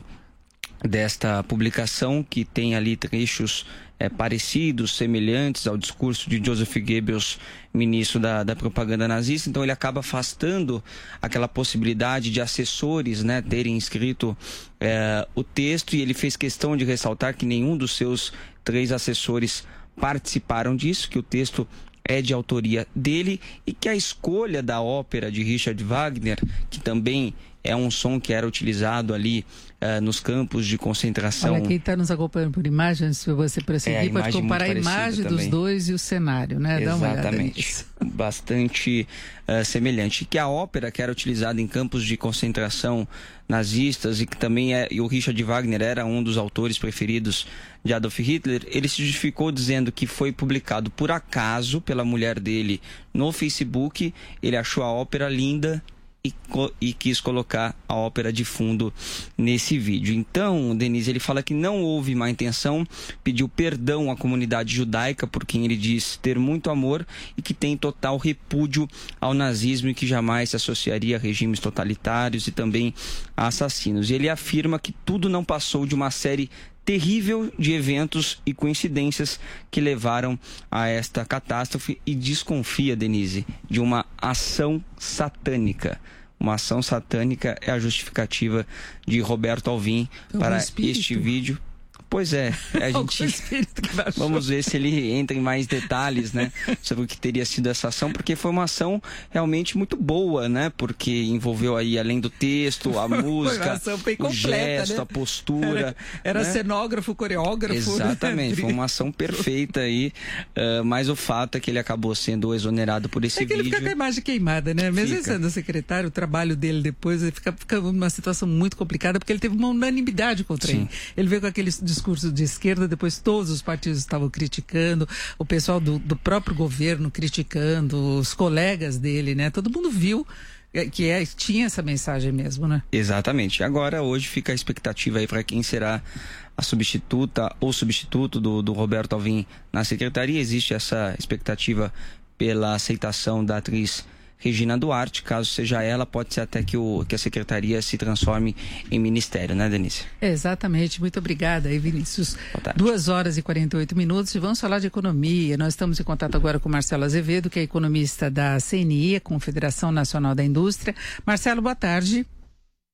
desta publicação, que tem ali trechos é, parecidos, semelhantes ao discurso de Joseph Goebbels, ministro da, da propaganda nazista. Então ele acaba afastando aquela possibilidade de assessores, né, terem escrito é, o texto, e ele fez questão de ressaltar que nenhum dos seus três assessores participaram disso, que o texto é de autoria dele, e que a escolha da ópera de Richard Wagner, que também é um som que era utilizado ali uh, nos campos de concentração. Olha, quem está nos acompanhando por imagens, se você prosseguir, é, pode comparar a imagem dos também. Dois e o cenário, né? Dá uma olhada nisso. Bastante uh, semelhante. Que a ópera que era utilizada em campos de concentração nazistas, e que também é, e o Richard Wagner era um dos autores preferidos de Adolf Hitler, ele se justificou dizendo que foi publicado por acaso pela mulher dele no Facebook. Ele achou a ópera linda E, e quis colocar a ópera de fundo nesse vídeo. Então, Denise, ele fala que não houve má intenção, pediu perdão à comunidade judaica, por quem ele diz ter muito amor, e que tem total repúdio ao nazismo e que jamais se associaria a regimes totalitários e também a assassinos. E ele afirma que tudo não passou de uma série terrível de eventos e coincidências que levaram a esta catástrofe, e desconfia, Denise, de uma ação satânica. Uma ação satânica é a justificativa de Roberto Alvim para este vídeo. Pois é, a gente vamos ver se ele entra em mais detalhes, né, sobre o que teria sido essa ação, porque foi uma ação realmente muito boa, né, porque envolveu aí, além do texto, a música, o gesto, né? A postura. Era, era né? cenógrafo, coreógrafo. Exatamente, né? Foi uma ação perfeita aí, uh, mas o fato é que ele acabou sendo exonerado por esse vídeo. É que vídeo. ele fica com a imagem queimada, né, mesmo sendo secretário, o trabalho dele depois ele fica, fica numa situação muito complicada, porque ele teve uma unanimidade contra Sim. ele. Ele veio com aquele discurso de esquerda, depois todos os partidos estavam criticando, o pessoal do, do próprio governo criticando, os colegas dele, né? Todo mundo viu que é, tinha essa mensagem mesmo, né? Exatamente. Agora, hoje fica a expectativa aí para quem será a substituta ou substituto do, do Roberto Alvim na secretaria. Existe essa expectativa pela aceitação da atriz Regina Duarte. Caso seja ela, pode ser até que, o, que a secretaria se transforme em ministério, né, Denise? É, exatamente. Muito obrigada aí, Vinícius. Duas horas e quarenta e oito minutos e vamos falar de economia. Nós estamos em contato agora com Marcelo Azevedo, que é economista da C N I, a Confederação Nacional da Indústria. Marcelo, boa tarde.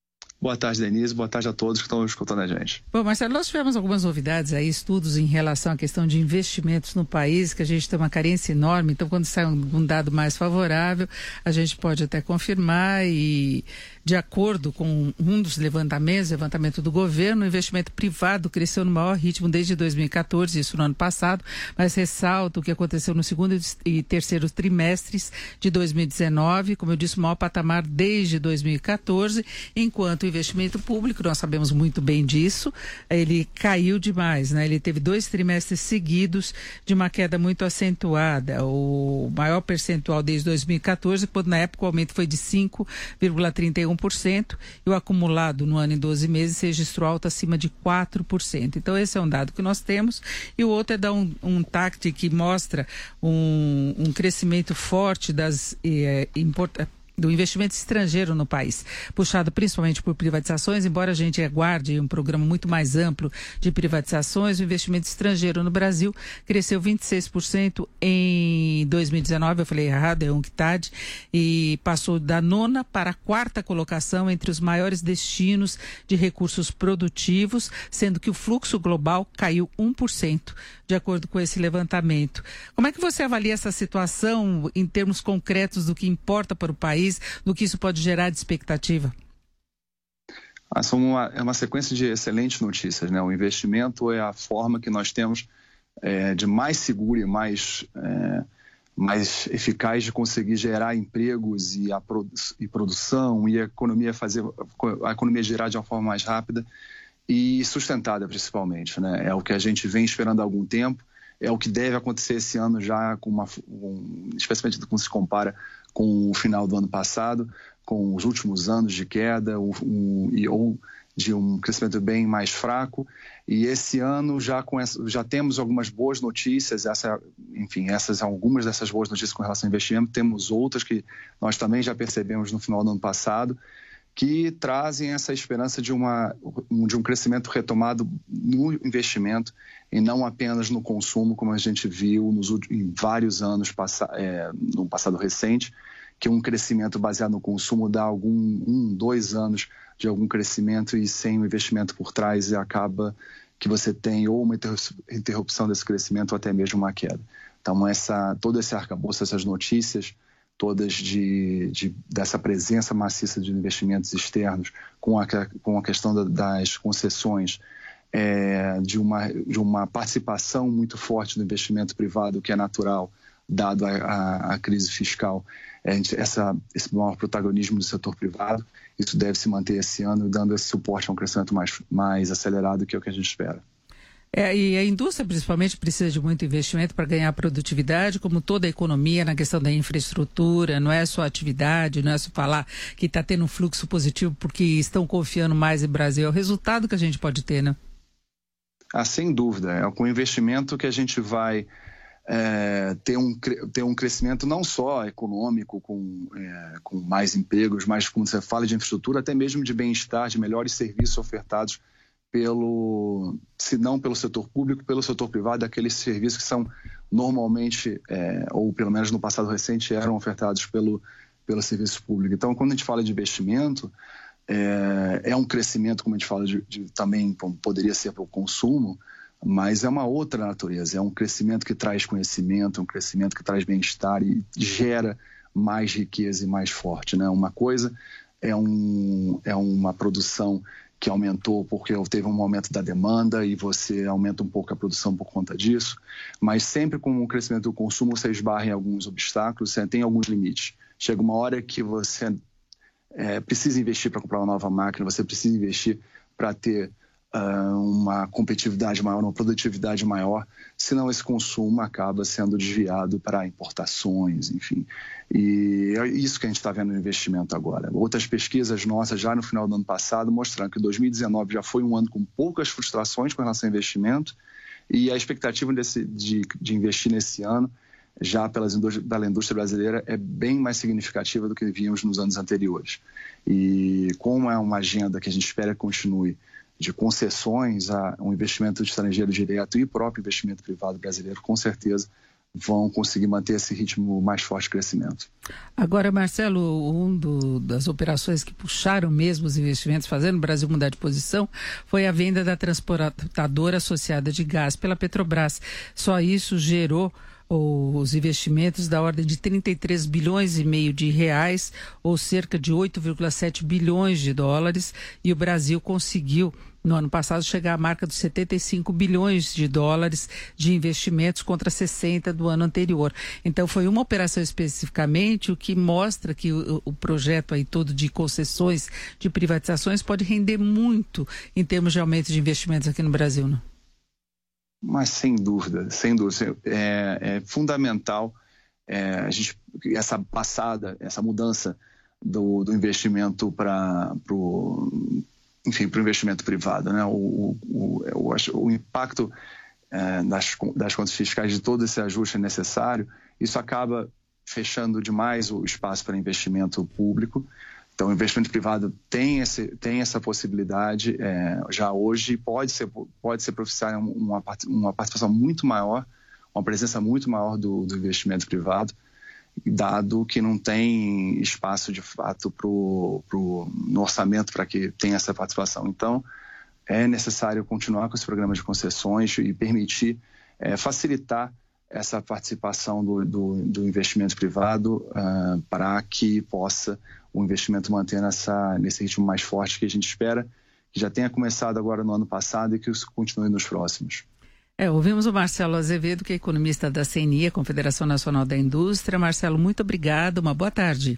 Boa tarde, Denise. Boa tarde a todos que estão escutando a gente. Bom, Marcelo, nós tivemos algumas novidades aí, estudos em relação à questão de investimentos no país, que a gente tem uma carência enorme, então quando sai um, um dado mais favorável, a gente pode até confirmar e, de acordo com um dos levantamentos, levantamento do governo, o investimento privado cresceu no maior ritmo desde dois mil e quatorze, isso no ano passado, mas ressalto o que aconteceu no segundo e terceiro trimestres de dois mil e dezenove, como eu disse, o maior patamar desde dois mil e quatorze, enquanto o investimento público, nós sabemos muito bem disso, ele caiu demais, né? Ele teve dois trimestres seguidos de uma queda muito acentuada, o maior percentual desde dois mil e quatorze, quando na época o aumento foi de cinco vírgula trinta e um por cento e o acumulado no ano em doze meses registrou alta acima de quatro por cento. Então esse é um dado que nós temos, e o outro é dar um, um T A C T que mostra um, um crescimento forte das eh, importações do investimento estrangeiro no país, puxado principalmente por privatizações, embora a gente aguarde um programa muito mais amplo de privatizações, o investimento estrangeiro no Brasil cresceu vinte e seis por cento em dois mil e dezenove, eu falei errado, é UNCTAD, e passou da nona para a quarta colocação entre os maiores destinos de recursos produtivos, sendo que o fluxo global caiu um por cento, de acordo com esse levantamento. Como é que você avalia essa situação em termos concretos do que importa para o país, do que isso pode gerar de expectativa? Ah, são uma, é uma sequência de excelentes notícias, né? O investimento é a forma que nós temos é, de mais segura e mais, é, mais eficaz de conseguir gerar empregos e, a produ e produção e a economia fazer a economia girar de uma forma mais rápida e sustentada, principalmente, né? É o que a gente vem esperando há algum tempo, é o que deve acontecer esse ano já, com uma, um, especialmente quando se compara com o final do ano passado, com os últimos anos de queda, um, um, ou de um crescimento bem mais fraco. E esse ano já, com essa, já temos algumas boas notícias, essa, enfim, essas algumas dessas boas notícias com relação ao investimento, temos outras que nós também já percebemos no final do ano passado, que trazem essa esperança de, uma, de um crescimento retomado no investimento e não apenas no consumo, como a gente viu nos, em vários anos é, no passado recente, que um crescimento baseado no consumo dá algum um, dois anos de algum crescimento e sem o investimento por trás e acaba que você tem ou uma interrupção desse crescimento ou até mesmo uma queda. Então, essa, todo esse arcabouço, essas notícias todas de, de, dessa presença maciça de investimentos externos, com a, com a questão da, das concessões, é, de, uma, de uma participação muito forte do investimento privado, que é natural, dado a, a, a crise fiscal, é, essa, esse maior protagonismo do setor privado, isso deve se manter esse ano, dando esse suporte a um crescimento mais, mais acelerado, que é o que a gente espera. É, e a indústria, principalmente, precisa de muito investimento para ganhar produtividade, como toda a economia, na questão da infraestrutura, não é só atividade, não é só falar que está tendo um fluxo positivo porque estão confiando mais em Brasil. É o resultado que a gente pode ter, né? Ah, sem dúvida. É com o investimento que a gente vai é, ter, um, ter um crescimento não só econômico, com, é, com mais empregos, mas, como você fala, de infraestrutura, até mesmo de bem-estar, de melhores serviços ofertados pelo, se não pelo setor público, pelo setor privado, aqueles serviços que são normalmente, é, ou pelo menos no passado recente, eram ofertados pelo, pelo serviço público. Então, quando a gente fala de investimento, é, é um crescimento, como a gente fala, de, de, também poderia ser para o consumo, mas é uma outra natureza, é um crescimento que traz conhecimento, um crescimento que traz bem-estar e gera mais riqueza e mais forte, né? Uma coisa é, um, é uma produção que aumentou porque teve um aumento da demanda e você aumenta um pouco a produção por conta disso, mas sempre com o crescimento do consumo você esbarra em alguns obstáculos, você tem alguns limites. Chega uma hora que você é, precisa investir para comprar uma nova máquina, você precisa investir para ter uh, uma competitividade maior, uma produtividade maior, senão esse consumo acaba sendo desviado para importações, enfim. E é isso que a gente está vendo no investimento agora. Outras pesquisas nossas, já no final do ano passado, mostrando que dois mil e dezenove já foi um ano com poucas frustrações com relação ao investimento e a expectativa desse, de, de investir nesse ano, já pelas indústria, pela indústria brasileira, é bem mais significativa do que víamos nos anos anteriores. E como é uma agenda que a gente espera que continue, de concessões a um investimento estrangeiro direto e próprio investimento privado brasileiro, com certeza vão conseguir manter esse ritmo mais forte de crescimento. Agora, Marcelo, um do, das operações que puxaram mesmo os investimentos, fazendo o Brasil mudar de posição, foi a venda da transportadora associada de gás pela Petrobras. Só isso gerou os investimentos da ordem de trinta e três bilhões e meio de reais, ou cerca de oito vírgula sete bilhões de dólares, e o Brasil conseguiu, no ano passado, chegar à marca dos setenta e cinco bilhões de dólares de investimentos contra sessenta do ano anterior. Então, foi uma operação especificamente, o que mostra que o, o projeto aí todo de concessões, de privatizações, pode render muito em termos de aumento de investimentos aqui no Brasil, não? Mas sem dúvida, sem dúvida, é, é fundamental é, a gente, essa passada, essa mudança do, do investimento para o enfim, para o investimento privado, né? O, o, o, o impacto é, das, das contas fiscais de todo esse ajuste é necessário, isso acaba fechando demais o espaço para investimento público. Então, o investimento privado tem, esse, tem essa possibilidade é, já hoje, pode ser, pode ser propiciar uma, uma participação muito maior, uma presença muito maior do, do investimento privado, dado que não tem espaço de fato pro, pro, no orçamento para que tenha essa participação. Então, é necessário continuar com esse programa de concessões e permitir, é, facilitar essa participação do, do, do investimento privado uh, para que possa o investimento manter nessa, nesse ritmo mais forte que a gente espera, que já tenha começado agora no ano passado e que isso continue nos próximos. É, ouvimos o Marcelo Azevedo, que é economista da C N I, a Confederação Nacional da Indústria. Marcelo, muito obrigado, uma boa tarde.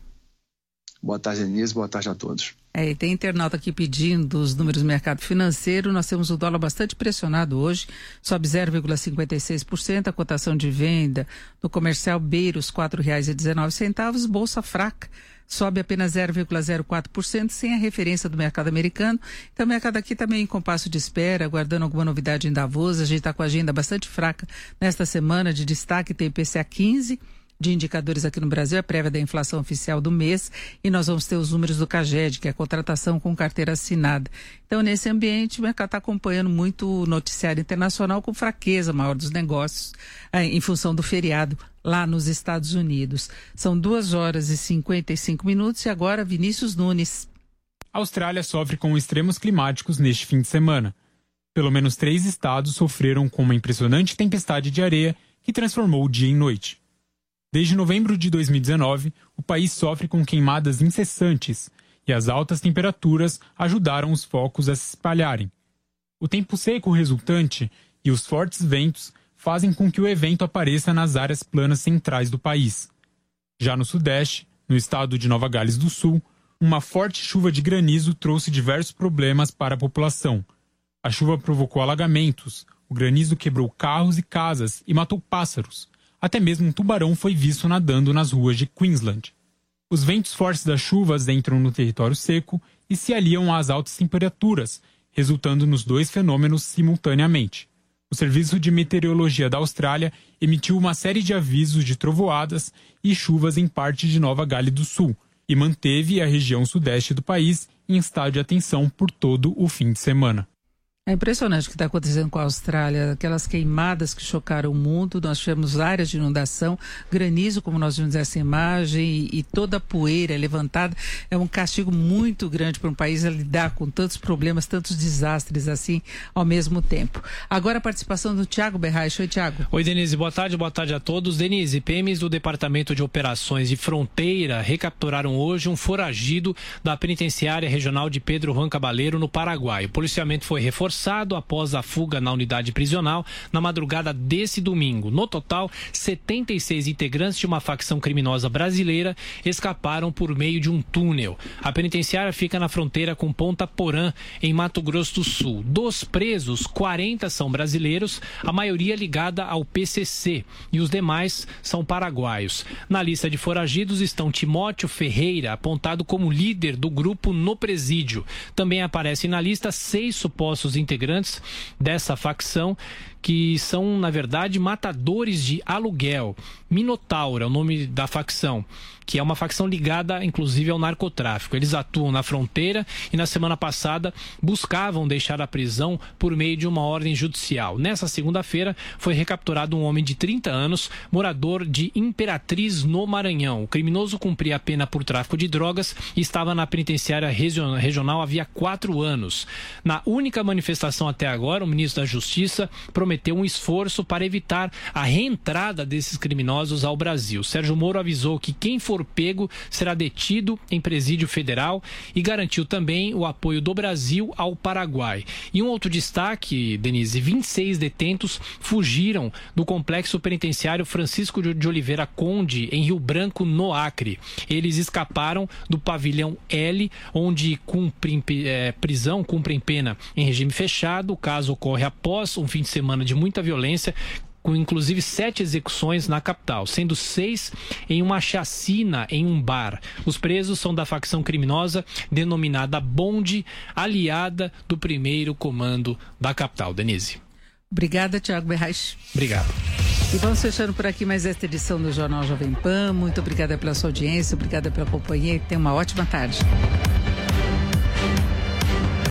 Boa tarde, Denise, boa tarde a todos. É, e tem internauta aqui pedindo os números do mercado financeiro. Nós temos o dólar bastante pressionado hoje, sobe zero vírgula cinquenta e seis por cento, a cotação de venda do comercial beira os quatro reais e dezenove centavos, bolsa fraca, sobe apenas zero vírgula zero quatro por cento, sem a referência do mercado americano. Então o mercado aqui também em compasso de espera, aguardando alguma novidade em Davos. A gente está com a agenda bastante fraca nesta semana. De destaque tem I P C A quinze, de indicadores aqui no Brasil, a prévia da inflação oficial do mês, e nós vamos ter os números do CAGED, que é a contratação com carteira assinada. Então, nesse ambiente, o mercado está acompanhando muito o noticiário internacional com fraqueza maior dos negócios, eh, em função do feriado lá nos Estados Unidos. São duas horas e cinquenta e cinco minutos e agora Vinícius Nunes. A Austrália sofre com extremos climáticos neste fim de semana. Pelo menos três estados sofreram com uma impressionante tempestade de areia que transformou o dia em noite. Desde novembro de dois mil e dezenove, o país sofre com queimadas incessantes e as altas temperaturas ajudaram os focos a se espalharem. O tempo seco resultante e os fortes ventos fazem com que o evento apareça nas áreas planas centrais do país. Já no sudeste, no estado de Nova Gales do Sul, uma forte chuva de granizo trouxe diversos problemas para a população. A chuva provocou alagamentos, o granizo quebrou carros e casas e matou pássaros. Até mesmo um tubarão foi visto nadando nas ruas de Queensland. Os ventos fortes das chuvas entram no território seco e se aliam às altas temperaturas, resultando nos dois fenômenos simultaneamente. O Serviço de Meteorologia da Austrália emitiu uma série de avisos de trovoadas e chuvas em parte de Nova Gales do Sul e manteve a região sudeste do país em estado de atenção por todo o fim de semana. É impressionante o que está acontecendo com a Austrália, aquelas queimadas que chocaram o mundo. Nós tivemos áreas de inundação, granizo, como nós vimos essa imagem, e, e toda a poeira levantada. É um castigo muito grande para um país a lidar com tantos problemas, tantos desastres assim ao mesmo tempo. Agora a participação do Tiago Berraich. Oi, Tiago. Oi, Denise. Boa tarde, boa tarde a todos. Denise, P Ms do Departamento de Operações de Fronteira recapturaram hoje um foragido da Penitenciária Regional de Pedro Juan Cabaleiro, no Paraguai. O policiamento foi reforçado após a fuga na unidade prisional na madrugada desse domingo. No total, setenta e seis integrantes de uma facção criminosa brasileira escaparam por meio de um túnel. A penitenciária fica na fronteira com Ponta Porã, em Mato Grosso do Sul. Dos presos, quarenta são brasileiros, a maioria ligada ao P C C, e os demais são paraguaios. Na lista de foragidos estão Timóteo Ferreira, apontado como líder do grupo no presídio. Também aparecem na lista seis supostos integrantes dessa facção, que são, na verdade, matadores de aluguel. Minotauro é o nome da facção, que é uma facção ligada, inclusive, ao narcotráfico. Eles atuam na fronteira e, na semana passada, buscavam deixar a prisão por meio de uma ordem judicial. Nessa segunda-feira, foi recapturado um homem de trinta anos, morador de Imperatriz, no Maranhão. O criminoso cumpria a pena por tráfico de drogas e estava na penitenciária regional havia quatro anos. Na única manifestação até agora, o ministro da Justiça prometeu um esforço para evitar a reentrada desses criminosos ao Brasil. Sérgio Moro avisou que quem for pego será detido em presídio federal e garantiu também o apoio do Brasil ao Paraguai. E um outro destaque, Denise, vinte e seis detentos fugiram do complexo penitenciário Francisco de Oliveira Conde, em Rio Branco, no Acre. Eles escaparam do pavilhão L, onde cumprem é, prisão, cumprem pena em regime fechado. O caso ocorre após um fim de semana de muita violência, com inclusive sete execuções na capital, sendo seis em uma chacina em um bar. Os presos são da facção criminosa denominada Bonde, aliada do primeiro comando da capital. Denise. Obrigada, Tiago Berrais. Obrigado. E vamos fechando por aqui mais esta edição do Jornal Jovem Pan. Muito obrigada pela sua audiência, obrigada pela companhia e tenha uma ótima tarde.